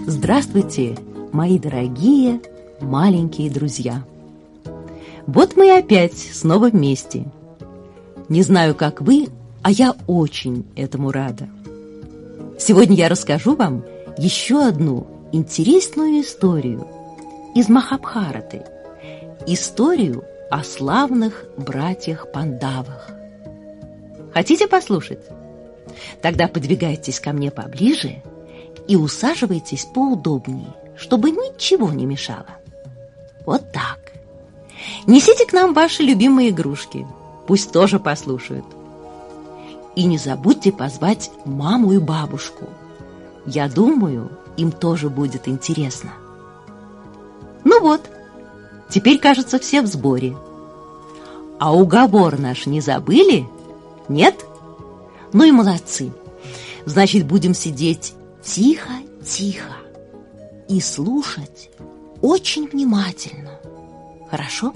Здравствуйте, мои дорогие маленькие друзья! Вот мы опять снова вместе. Не знаю, как вы, а я очень этому рада. Сегодня я расскажу вам еще одну интересную историю из Махабхараты. Историю о славных братьях-пандавах. Хотите послушать? Тогда подвигайтесь ко мне поближе и усаживайтесь поудобнее, чтобы ничего не мешало. Вот так. Несите к нам ваши любимые игрушки, пусть тоже послушают. И не забудьте позвать маму и бабушку. Я думаю, им тоже будет интересно. Ну вот, теперь, кажется, все в сборе. А уговор наш не забыли? Нет? Ну и молодцы. Значит, будем сидеть тихо-тихо и слушать очень внимательно. Хорошо?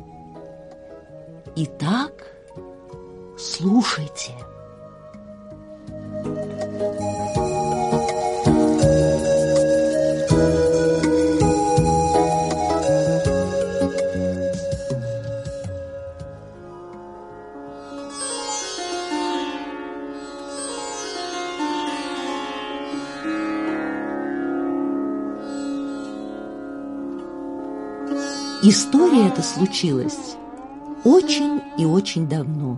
Итак, слушайте. История эта случилась очень и очень давно,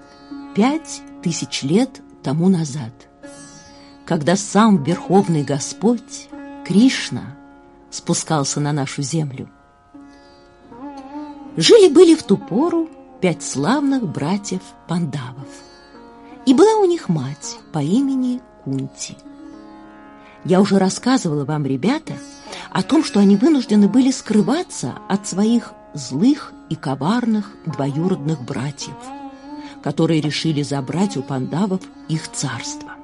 5000 лет тому назад, когда сам Верховный Господь, Кришна, спускался на нашу землю. Жили-были в ту пору 5 славных братьев-пандавов, и была у них мать по имени Кунти. Я уже рассказывала вам, ребята, о том, что они вынуждены были скрываться от своих злых и коварных двоюродных братьев, которые решили забрать у пандавов их царство.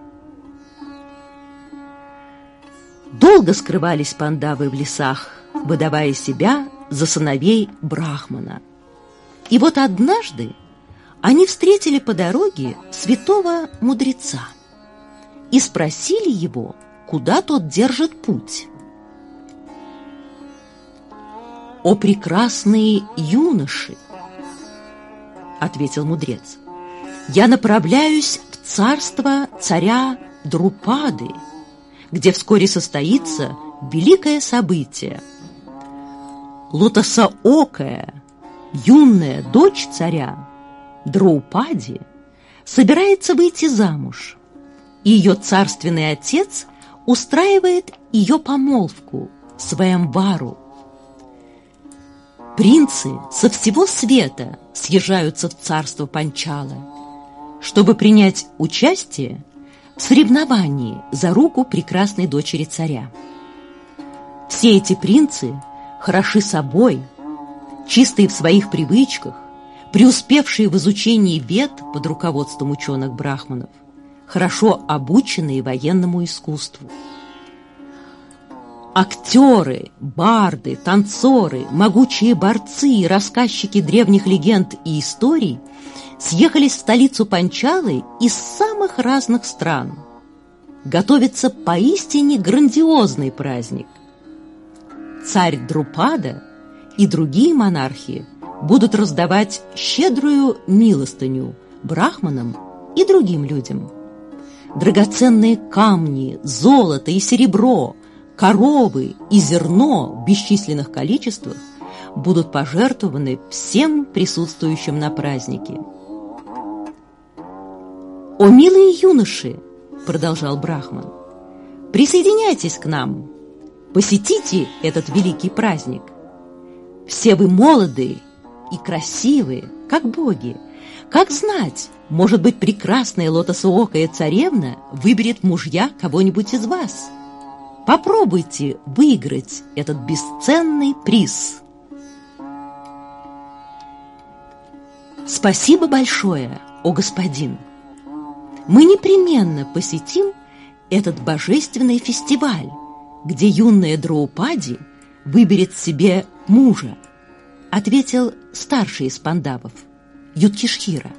Долго скрывались пандавы в лесах, выдавая себя за сыновей Брахмана. И вот однажды они встретили по дороге святого мудреца и спросили его, куда тот держит путь. «О прекрасные юноши!» — ответил мудрец. «Я направляюсь в царство царя Друпады, где вскоре состоится великое событие. Лотосоокая, юная дочь царя Друпади собирается выйти замуж, и ее царственный отец устраивает ее помолвку Сваямвару. Принцы со всего света съезжаются в царство Панчала, чтобы принять участие в соревновании за руку прекрасной дочери царя. Все эти принцы хороши собой, чистые в своих привычках, преуспевшие в изучении вед под руководством ученых-брахманов, хорошо обученные военному искусству. Актеры, барды, танцоры, могучие борцы и рассказчики древних легенд и историй съехались в столицу Панчалы из самых разных стран. Готовится поистине грандиозный праздник. Царь Друпада и другие монархи будут раздавать щедрую милостыню брахманам и другим людям. Драгоценные камни, золото и серебро, коровы и зерно в бесчисленных количествах будут пожертвованы всем присутствующим на празднике. «О, милые юноши!» — продолжал Брахман. «Присоединяйтесь к нам, посетите этот великий праздник. Все вы молодые и красивые, как боги. Как знать, может быть, прекрасная лотосоокая царевна выберет в мужья кого-нибудь из вас. Попробуйте выиграть этот бесценный приз». «Спасибо большое, о господин! Мы непременно посетим этот божественный фестиваль, где юная Драупади выберет себе мужа», — ответил старший из пандавов, Юдхиштхира.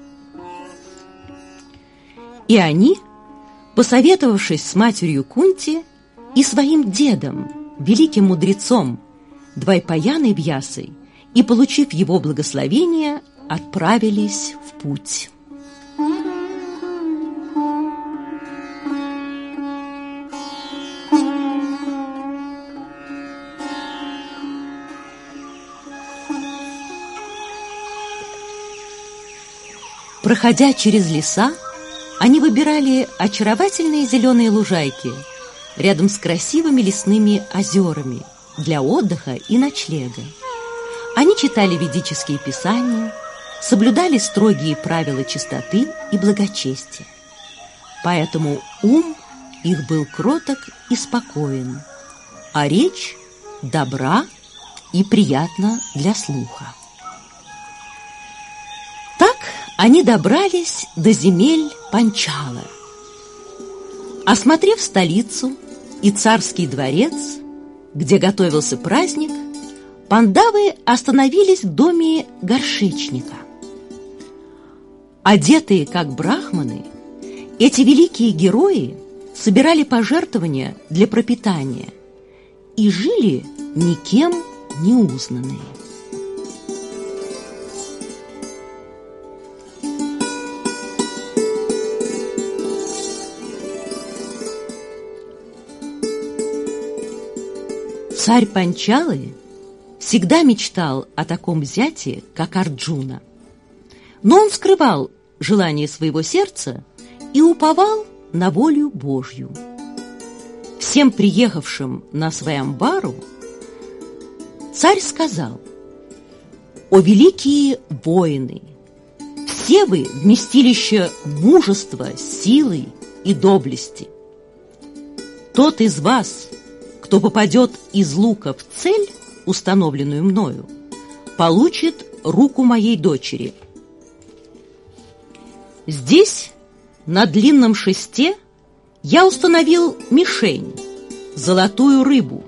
И они, посоветовавшись с матерью Кунти, и своим дедом, великим мудрецом Двайпаяной Вьясой, и, получив его благословение, отправились в путь. Проходя через леса, они выбирали очаровательные зеленые лужайки рядом с красивыми лесными озерами для отдыха и ночлега. Они читали ведические писания, соблюдали строгие правила чистоты и благочестия. Поэтому ум их был кроток и спокоен, а речь добра и приятна для слуха. Так они добрались до земель Панчала. Осмотрев столицу и царский дворец, где готовился праздник, пандавы остановились в доме горшечника. Одетые как брахманы, эти великие герои собирали пожертвования для пропитания и жили никем не узнанные. Царь Панчалы всегда мечтал о таком зяте, как Арджуна. Но он скрывал желание своего сердца и уповал на волю Божью. Всем приехавшим на Сваямбару царь сказал: «О великие воины! Все вы вместилище мужества, силы и доблести. Тот из вас, кто попадет из лука в цель, установленную мною, получит руку моей дочери. Здесь, на длинном шесте, я установил мишень, золотую рыбу.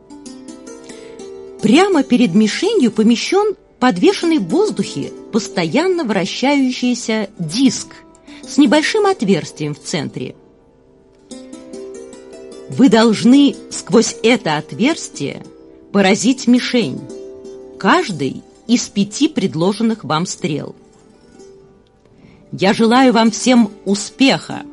Прямо перед мишенью помещен подвешенный в воздухе постоянно вращающийся диск с небольшим отверстием в центре. Вы должны сквозь это отверстие поразить мишень, каждый из 5 предложенных вам стрел. Я желаю вам всем успеха!»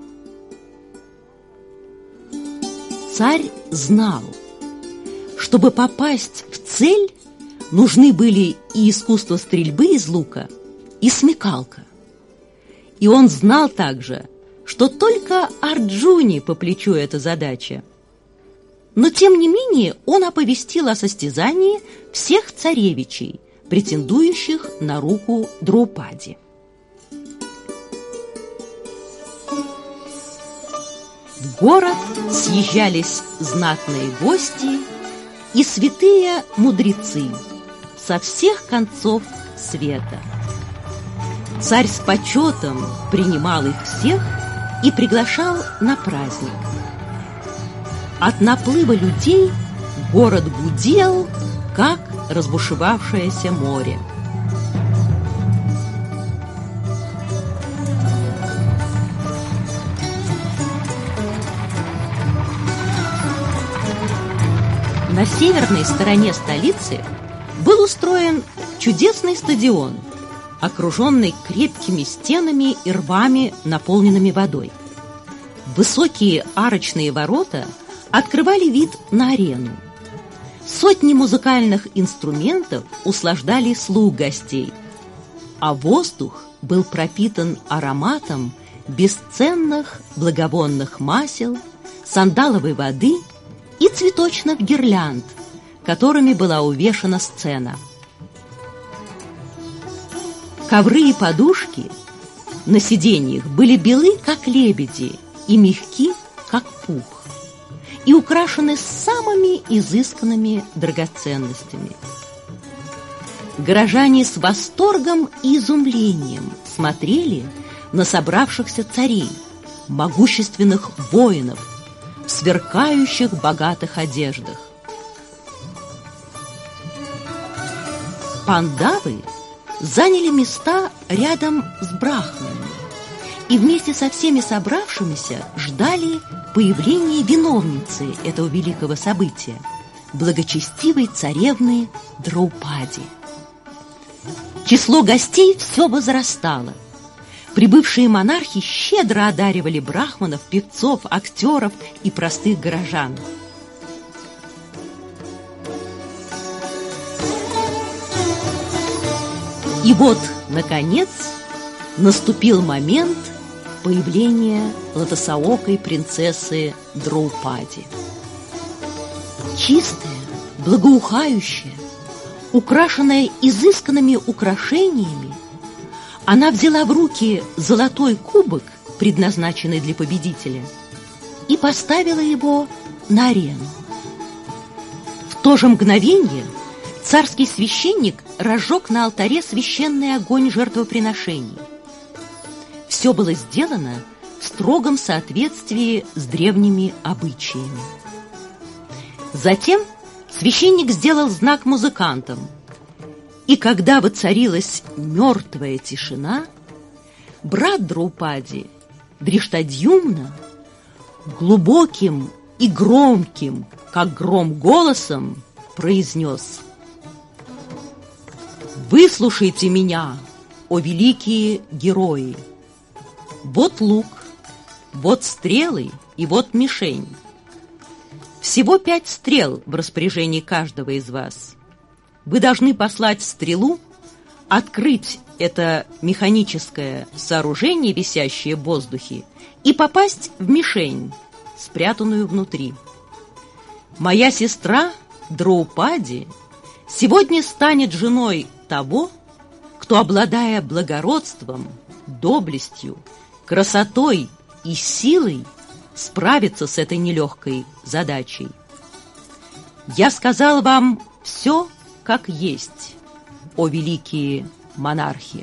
Царь знал, чтобы попасть в цель, нужны были и искусство стрельбы из лука, и смекалка. И он знал также, что только Арджуне по плечу эта задача. Но, тем не менее, он оповестил о состязании всех царевичей, претендующих на руку Драупади. В город съезжались знатные гости и святые мудрецы со всех концов света. Царь с почетом принимал их всех и приглашал на праздник. От наплыва людей город гудел, как разбушевавшееся море. На северной стороне столицы был устроен чудесный стадион, окруженный крепкими стенами и рвами, наполненными водой. Высокие арочные ворота открывали вид на арену. Сотни музыкальных инструментов услаждали слух гостей, а воздух был пропитан ароматом бесценных благовонных масел, сандаловой воды и цветочных гирлянд, которыми была увешана сцена. Ковры и подушки на сиденьях были белы, как лебеди, и мягки, как пух, и украшены самыми изысканными драгоценностями. Горожане с восторгом и изумлением смотрели на собравшихся царей, могущественных воинов, в сверкающих богатых одеждах. Пандавы заняли места рядом с брахманами и вместе со всеми собравшимися ждали появление виновницы этого великого события, благочестивой царевны Драупади. Число гостей все возрастало. Прибывшие монархи щедро одаривали брахманов, певцов, актеров и простых горожан. И вот, наконец, наступил момент появления лотосоокой принцессы Драупади. Чистая, благоухающая, украшенная изысканными украшениями, она взяла в руки золотой кубок, предназначенный для победителя, и поставила его на арену. В то же мгновение царский священник разжег на алтаре священный огонь жертвоприношений. Все было сделано в строгом соответствии с древними обычаями. Затем священник сделал знак музыкантам, и когда воцарилась мертвая тишина, брат Драупади, Дриштадьюмна, глубоким и громким, как гром, голосом произнес: «Выслушайте меня, о великие герои! Вот лук, вот стрелы и вот мишень. Всего 5 стрел в распоряжении каждого из вас. Вы должны послать стрелу, открыть это механическое сооружение, висящее в воздухе, и попасть в мишень, спрятанную внутри. Моя сестра Драупади сегодня станет женой того, кто, обладая благородством, доблестью, красотой и силой, справится с этой нелегкой задачей. Я сказал вам все, как есть, о великие монархи».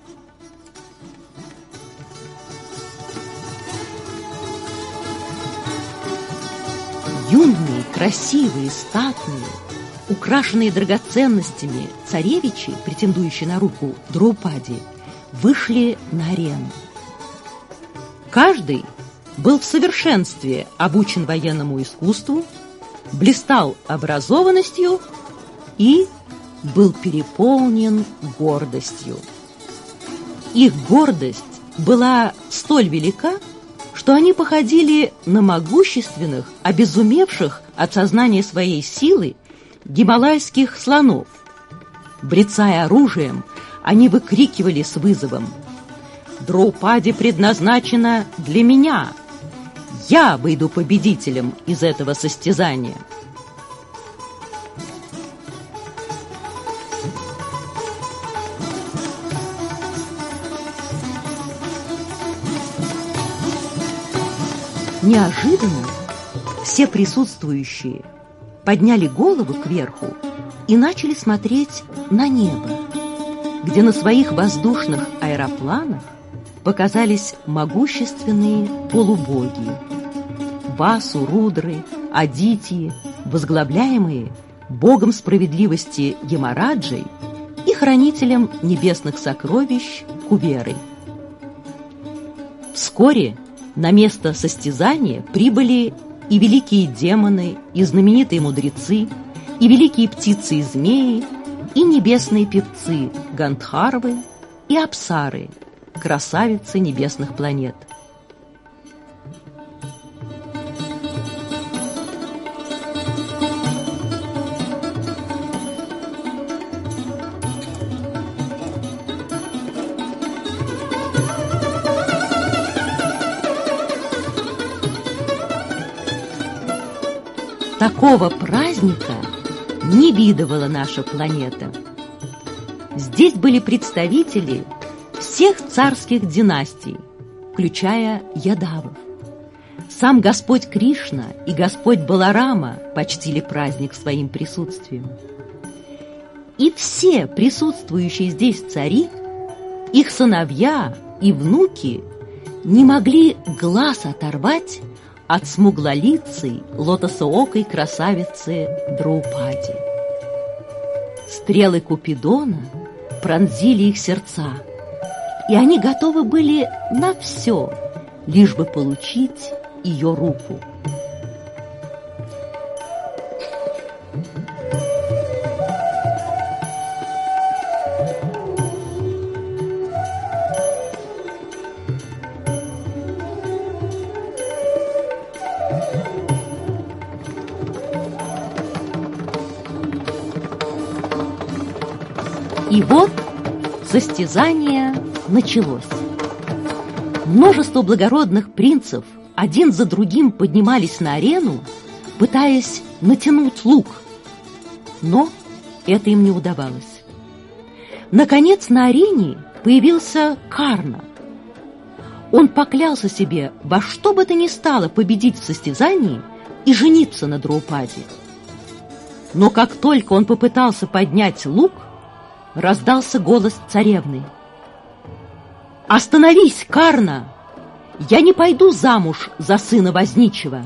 Юные, красивые, статные, украшенные драгоценностями царевичи, претендующие на руку Драупади, вышли на арену. Каждый был в совершенстве обучен военному искусству, блистал образованностью и был переполнен гордостью. Их гордость была столь велика, что они походили на могущественных, обезумевших от сознания своей силы гималайских слонов. Брецая оружием, они выкрикивали с вызовом: «Драупади предназначена для меня! Я выйду победителем из этого состязания!» Неожиданно все присутствующие подняли головы кверху и начали смотреть на небо, где на своих воздушных аэропланах показались могущественные полубоги – Васу, Рудры, Адитьи, возглавляемые богом справедливости Ямараджей и хранителем небесных сокровищ Куберой. Вскоре на место состязания прибыли и великие демоны, и знаменитые мудрецы, и великие птицы и змеи, и небесные певцы Гандхарвы и Апсары, красавицы небесных планет. Такого праздника не видывала наша планета. Здесь были представители всех царских династий, включая Ядавов. Сам Господь Кришна и Господь Баларама почтили праздник своим присутствием. И все присутствующие здесь цари, их сыновья и внуки не могли глаз оторвать от смуглолицей, лотосоокой красавицы Драупади. Стрелы Купидона пронзили их сердца, и они готовы были на все, лишь бы получить ее руку. И вот состязание началось. Множество благородных принцев один за другим поднимались на арену, пытаясь натянуть лук. Но это им не удавалось. Наконец на арене появился Карна. Он поклялся себе во что бы то ни стало победить в состязании и жениться на Драупаде. Но как только он попытался поднять лук, раздался голос царевны. «Остановись, Карна! Я не пойду замуж за сына возничего!»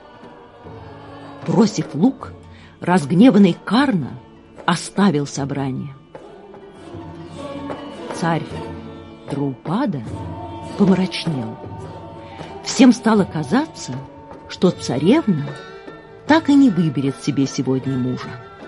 Бросив лук, разгневанный Карна оставил собрание. Царь Драупада помрачнел. Всем стало казаться, что царевна так и не выберет себе сегодня мужа.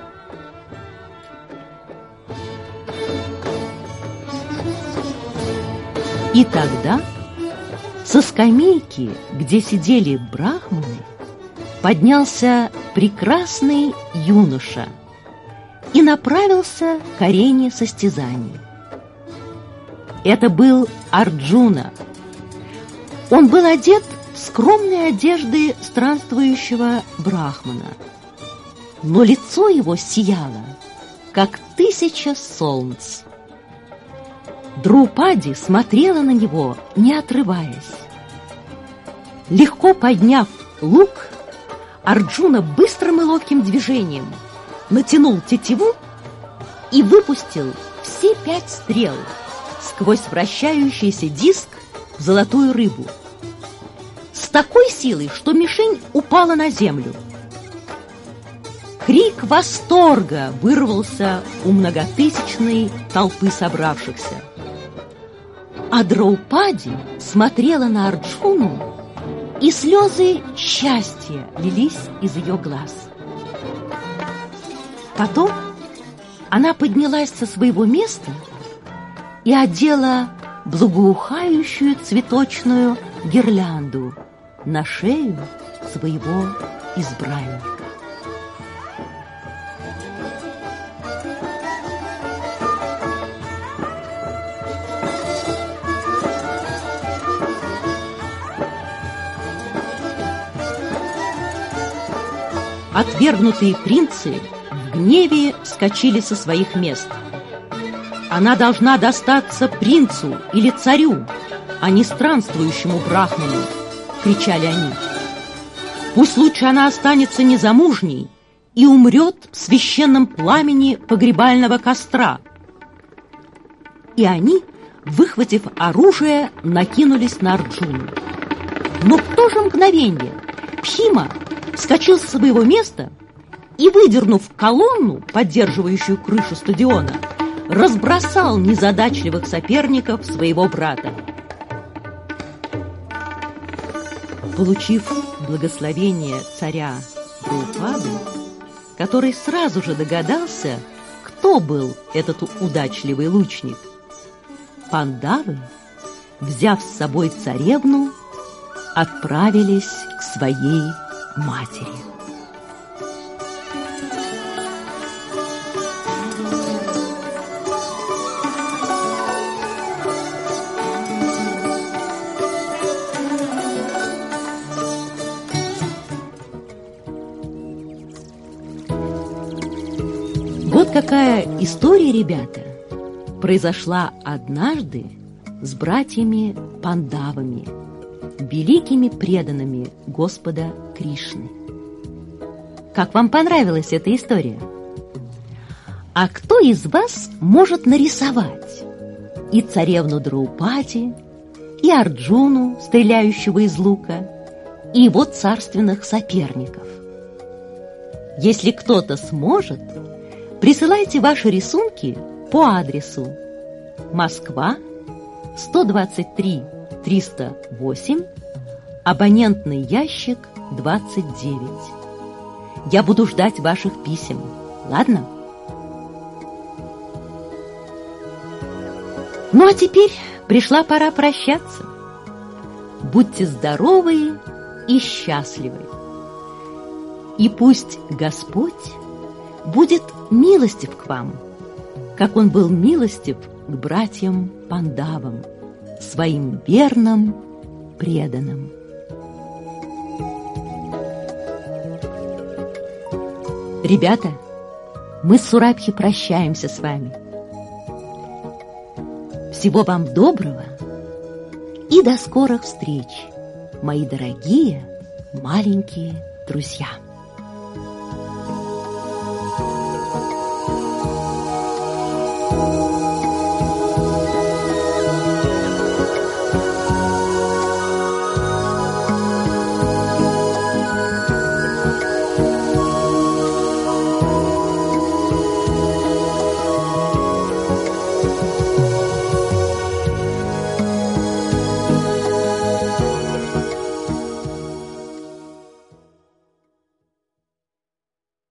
И тогда со скамейки, где сидели брахманы, поднялся прекрасный юноша и направился к арене состязаний. Это был Арджуна. Он был одет в скромные одежды странствующего брахмана, но лицо его сияло, как 1000 солнц. Драупади смотрела на него, не отрываясь. Легко подняв лук, Арджуна быстрым и ловким движением натянул тетиву и выпустил все 5 стрел сквозь вращающийся диск в золотую рыбу с такой силой, что мишень упала на землю. Крик восторга вырвался у многотысячной толпы собравшихся. А Драупади смотрела на Арджуну, и слезы счастья лились из ее глаз. Потом она поднялась со своего места и одела благоухающую цветочную гирлянду на шею своего избранника. Отвергнутые принцы в гневе вскочили со своих мест. Она должна достаться принцу или царю, а не странствующему брахману, кричали они. Пусть лучше она останется незамужней и умрет в священном пламени погребального костра. И они, выхватив оружие, накинулись на Арджуну. Но в то же мгновение Бхима вскочил со своего места и, выдернув колонну, поддерживающую крышу стадиона, разбросал незадачливых соперников своего брата. Получив благословение царя Драупады, который сразу же догадался, кто был этот удачливый лучник, пандавы, взяв с собой царевну, отправились к своей матери. Вот какая история, ребята, произошла однажды с братьями Пандавами, великими преданными Господа Кришны. Как вам понравилась эта история? А кто из вас может нарисовать и царевну Драупади, и Арджуну, стреляющего из лука, и его царственных соперников? Если кто-то сможет, присылайте ваши рисунки по адресу Москва, 123 308, Абонентный ящик 29. Я буду ждать ваших писем. Ладно? Ну а теперь пришла пора прощаться. Будьте здоровы и счастливы. И пусть Господь будет милостив к вам, как Он был милостив к братьям Пандавам, своим верным, преданным. Ребята, мы с Сурабхи прощаемся с вами. Всего вам доброго и до скорых встреч, мои дорогие маленькие друзья.